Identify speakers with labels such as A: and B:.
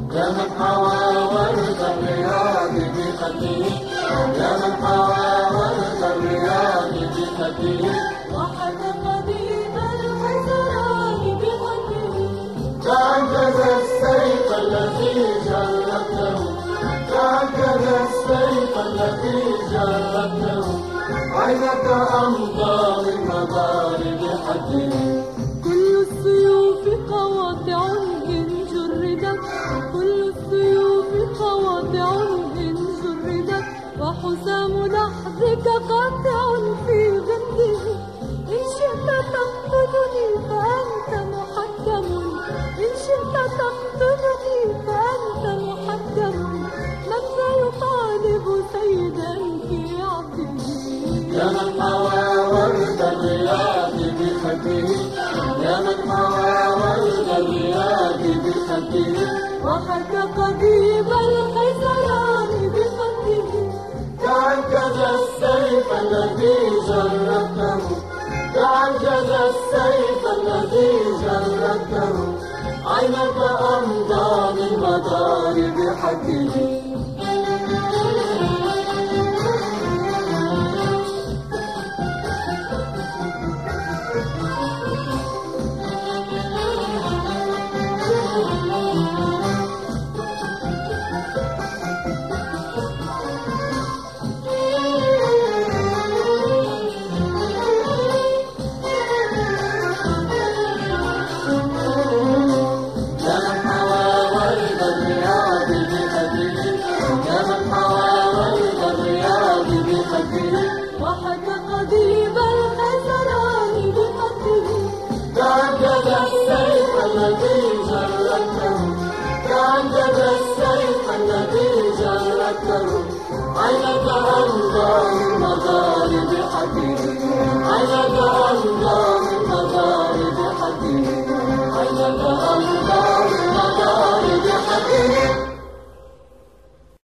A: يا من حوى ورد الرياض بخده، يا من حوى ورد الرياض بخده،
B: وحكى قديم الحزران بخده.
A: تعجز السيف الذي جربته، تعجز السيف الذي جربته، عينك أمضى من مضارب حده.
B: كل السيوف قواطع إن جردت، كل السيوف قواطع إن جردت، وحسام لحظك قاطع في غده. إن شئت تقتلني فأنت محكم، إن شئت تقتلني فأنت محكم. من سيطالب سيدا في عبده؟
A: يا من حوى ورد الرياض بخده، يا من حوى ورد الرياض بخده،
B: وحكى قضيب الخزران بخده.
A: تعجز السيف الذي جربته، تعجز السيف الذي جربته، عينك أمضى من مضارب حده.
B: وحكى قضيب الخزران بخده.
A: تعجز السيف الذي جربته، تعجز السيف الذي جربته، عينك أمضى من مضارب حده.